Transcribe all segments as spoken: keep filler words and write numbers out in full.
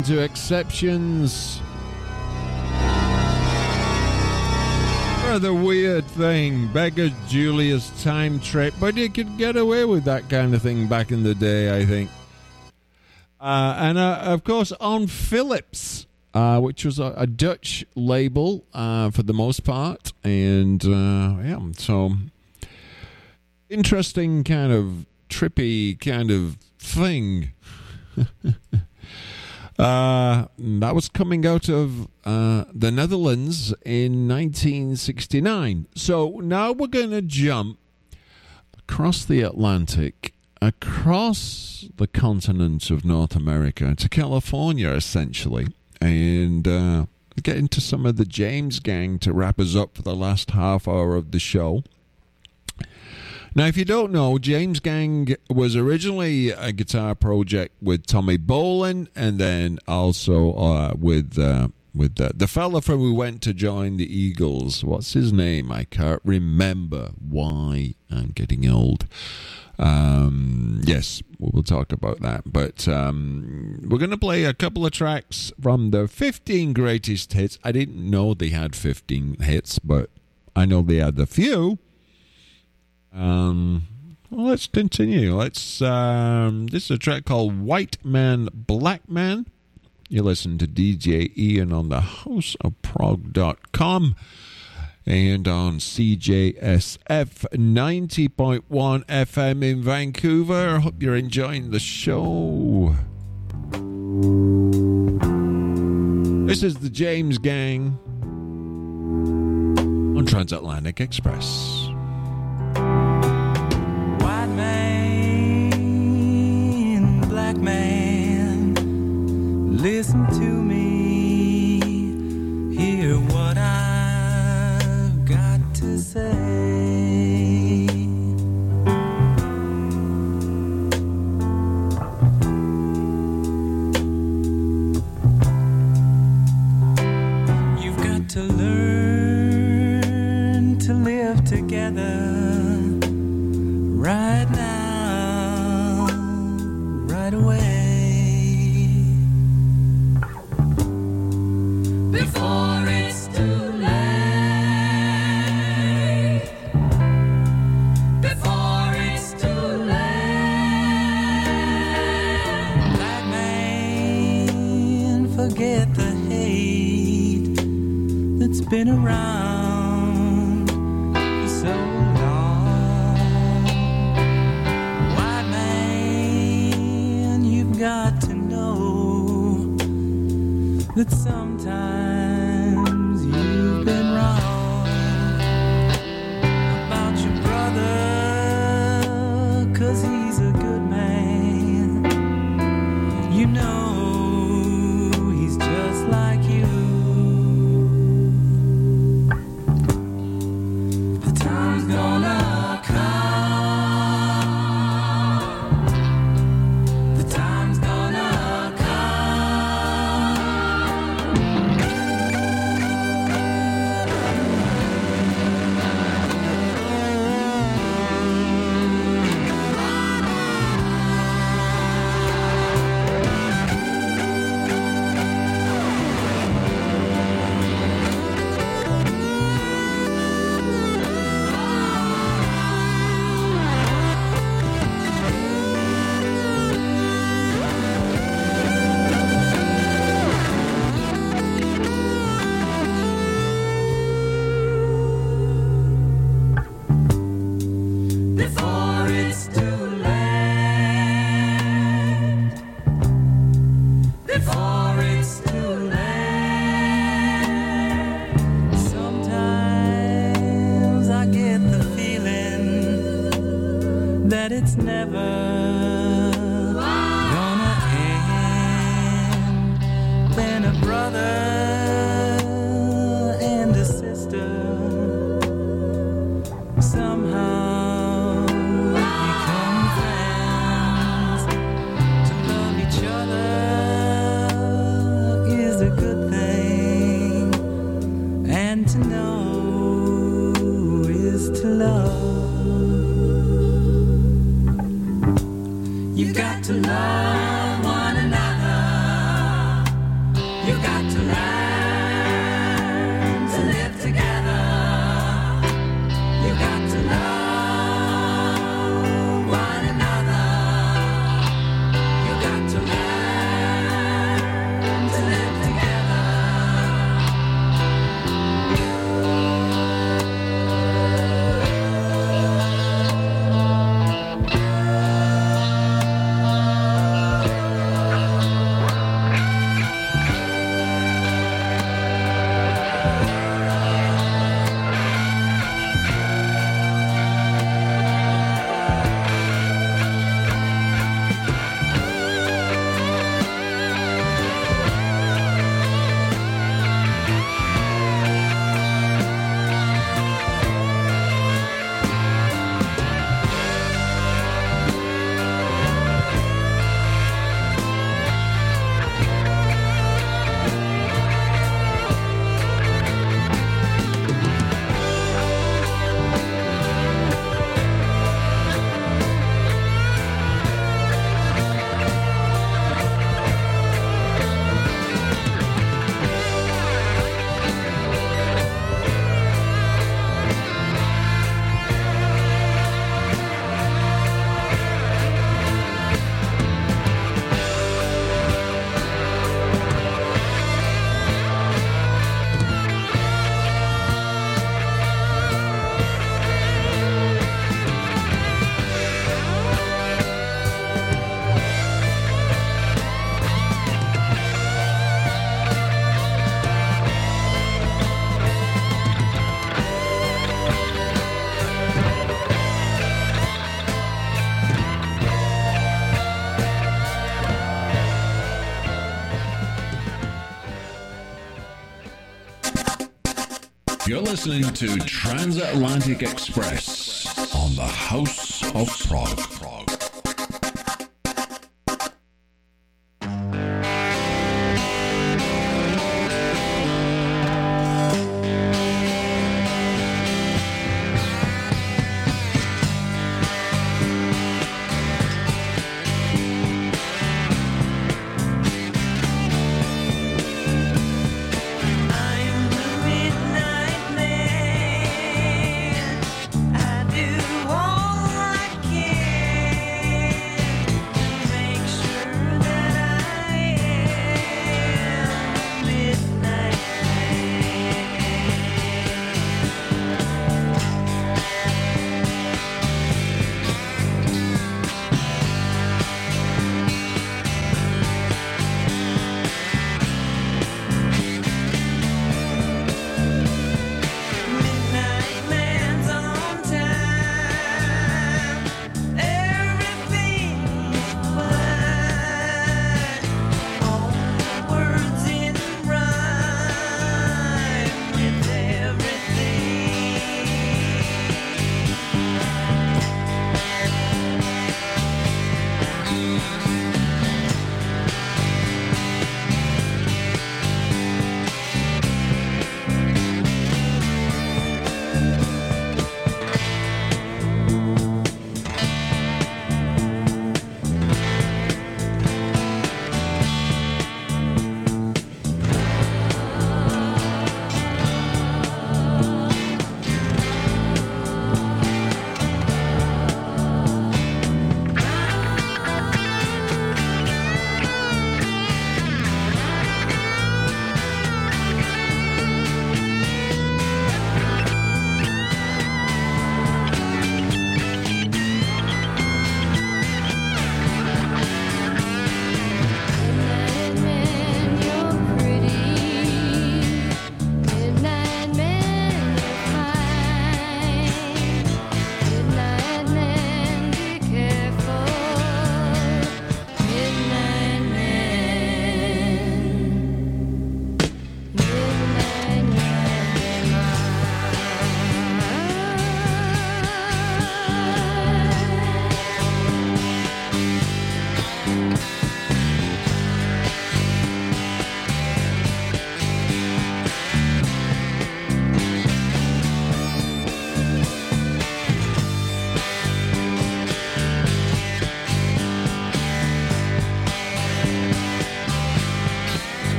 To exceptions. Rather weird thing. Beggar Julius time trip, but you could get away with that kind of thing back in the day, I think. Uh, and uh, of course, on Philips, uh, which was a, a Dutch label uh, for the most part, and uh, yeah, so interesting kind of trippy kind of thing. Uh, that was coming out of uh, the Netherlands in nineteen sixty-nine. So now we're going to jump across the Atlantic, across the continent of North America to California, essentially, and uh, get into some of the James Gang to wrap us up for the last half hour of the show. Now, if you don't know, James Gang was originally a guitar project with Tommy Bolin, and then also uh, with uh, with uh, the fella from who went to join the Eagles. What's his name? I can't remember. Why? I'm getting old. Um, yes, we'll talk about that. But um, we're going to play a couple of tracks from the fifteen greatest hits. I didn't know they had fifteen hits, but I know they had a few. Um, well, let's continue. Let's. Um, this is a track called White Man, Black Man. You listen to D J Ian on the house of prog dot com and on C J S F ninety point one F M in Vancouver. Hope you're enjoying the show. This is the James Gang on Transatlantic Express. White man, black man, listen to me, hear what I've got to say. You've got to learn to live together right now, right away, before it's too late, before it's too late. Black man, forget the hate that's been around for so long. White man, you've got to know that sometimes you've been wrong about your brother, 'cause he's a good man. You know he's just like you. The time's gonna come. The time's gonna before it's too late, before it's too late. Sometimes I get the feeling that it's never gonna end. Then a brother and a sister somehow become friends. To love each other is a good thing, and to know is to love. You've got to love one another. You've got to learn to live together. You've got to love one another. You've got to learn to live together. You're listening to Transatlantic Express on the House of Prog. I do all I can.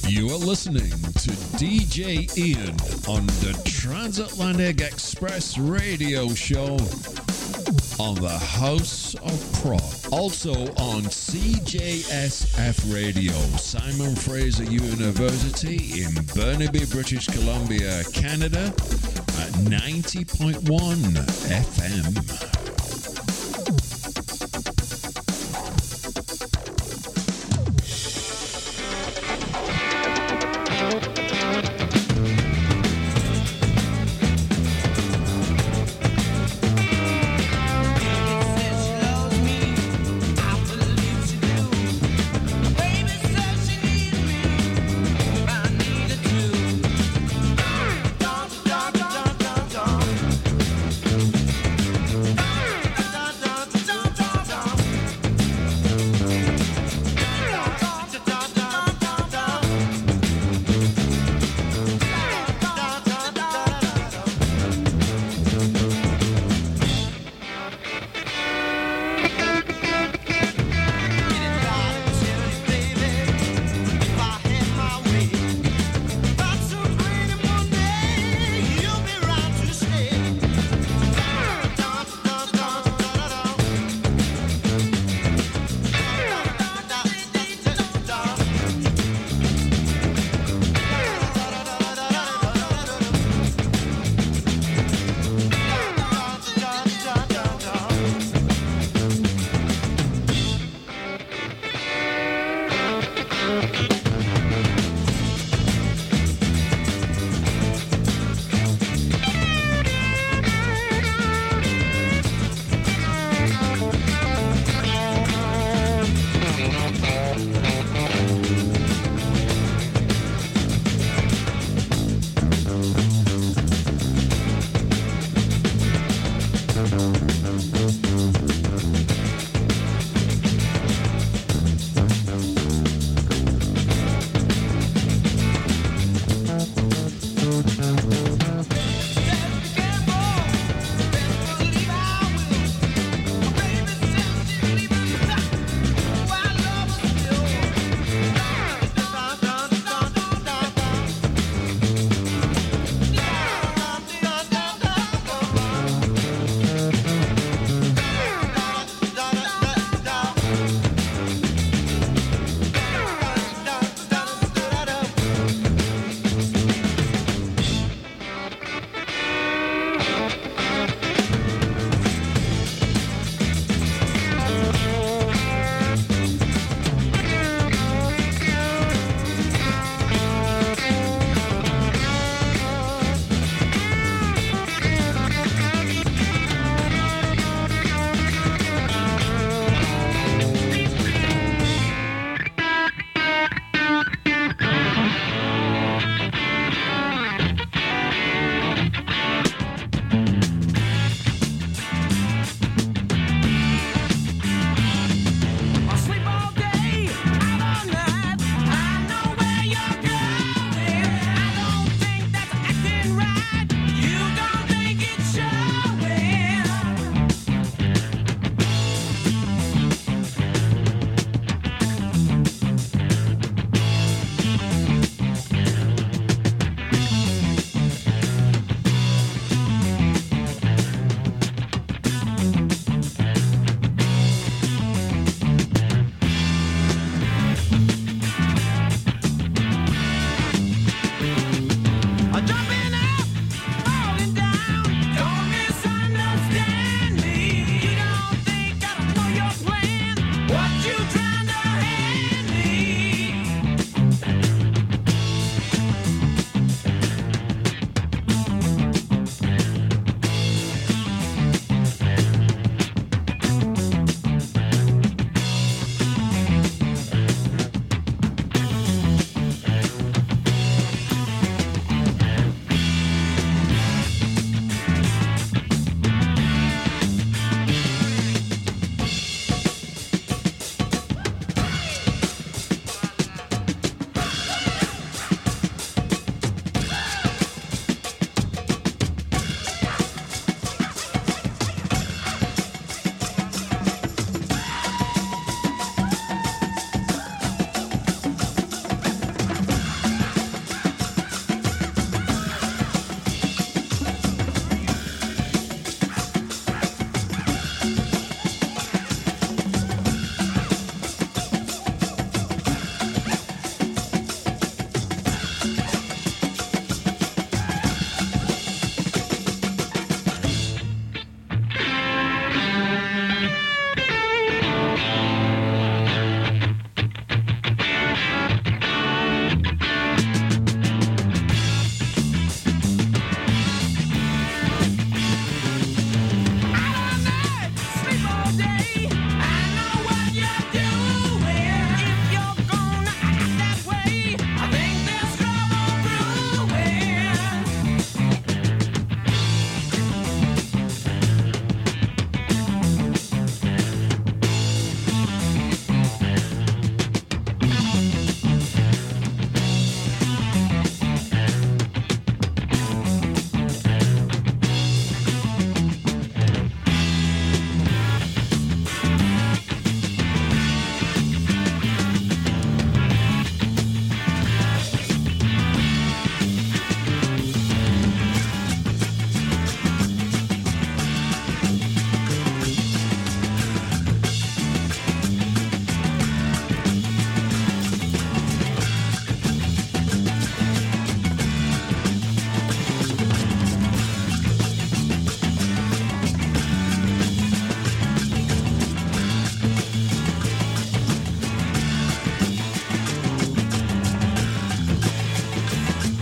You are listening to D J Ian on the Transatlantic Express radio show on the House of Prog. Also on C J S F Radio, Simon Fraser University in Burnaby, British Columbia, Canada at ninety point one F M. Bye.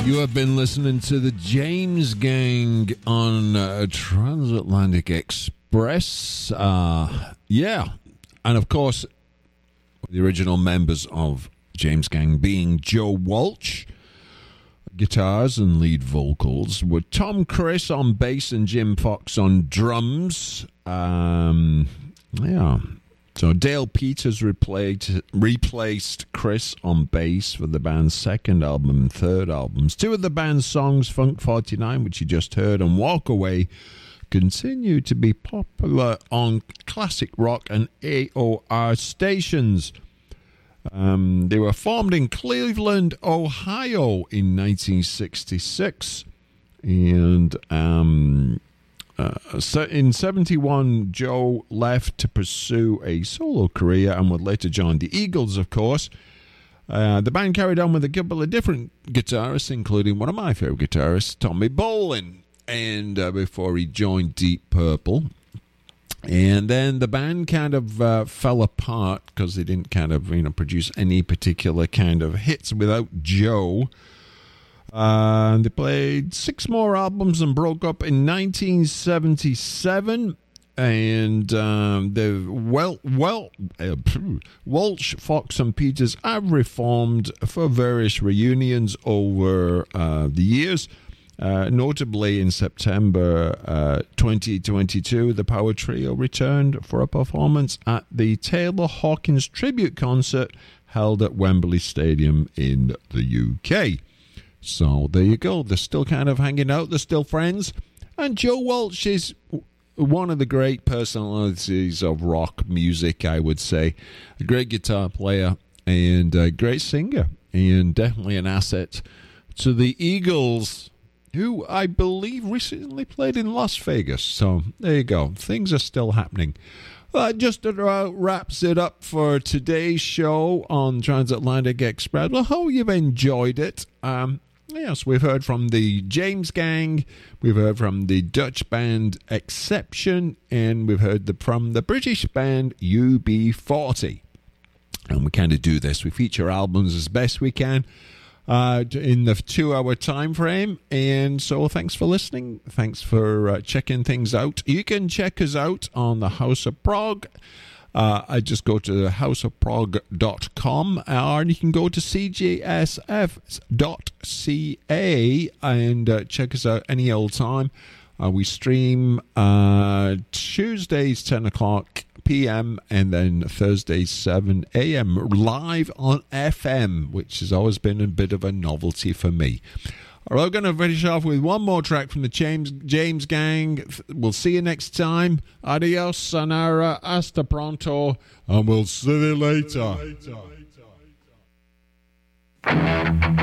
You have been listening to the James Gang on uh, Transatlantic Express. Uh, yeah, and of course, the original members of James Gang being Joe Walsh, guitars and lead vocals, with Tom Criss on bass and Jim Fox on drums. Um, yeah. So Dale Peters replaced, replaced Chris on bass for the band's second album and third albums. Two of the band's songs, Funk forty-nine, which you just heard, and Walk Away, continue to be popular on classic rock and A O R stations. Um, they were formed in Cleveland, Ohio in nineteen sixty-six. And um, uh, in seventy-one, Joe left to pursue a solo career and would later join the Eagles, of course. Uh, the band carried on with a couple of different guitarists, including one of my favorite guitarists, Tommy Bolin, and uh, before he joined Deep Purple. And then the band kind of uh, fell apart because they didn't kind of, you know, produce any particular kind of hits without Joe. Uh, and they played six more albums and broke up in nineteen seventy-seven. And um, the well, well, uh, Walsh, Fox, and Peters have reformed for various reunions over uh, the years. Uh, notably, in September uh, twenty twenty-two, the Power Trio returned for a performance at the Taylor Hawkins tribute concert held at Wembley Stadium in the U K. So there you go. They're still kind of hanging out. They're still friends. And Joe Walsh is one of the great personalities of rock music, I would say. A great guitar player and a great singer. And definitely an asset to the Eagles, who I believe recently played in Las Vegas. So there you go. Things are still happening. That just about wraps it up for today's show on Transatlantic Express. Well, I hope you've enjoyed it. Um, yes, we've heard from the James Gang, we've heard from the Dutch band Exception, and we've heard the, from the British band U B forty. And we kind of do this. We feature albums as best we can Uh, in the two-hour time frame. And so thanks for listening. Thanks for uh, checking things out. You can check us out on the House of Prog. Uh, I just go to house of prog dot com, or you can go to c j s f dot c a and uh, check us out any old time. Uh, we stream uh, Tuesdays ten o'clock p.m. and then Thursdays seven a.m. live on F M, which has always been a bit of a novelty for me. All right, we're going to finish off with one more track from the James, James Gang. We'll see you next time. Adios, Sanara, hasta pronto, and we'll see you later.